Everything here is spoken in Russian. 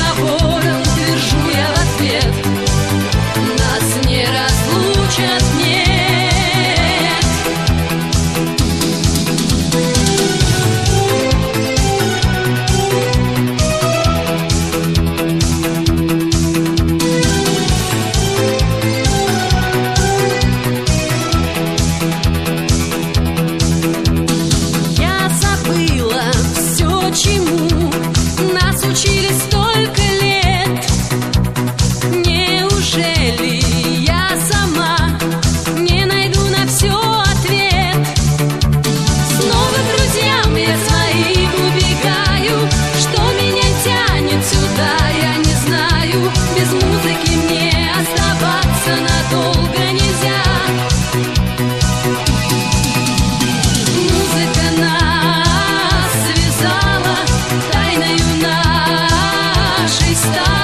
разговором твержу я в ответ: нас не разлучат, нет. Чему нас учили столько лет? Неужели я сама не найду на все ответ? Снова к друзьям я своим убегаю. Что меня тянет сюда, я не знаю. Без музыки мне оставаться надолго нельзя. Музыка нас связала тайною нашей стали.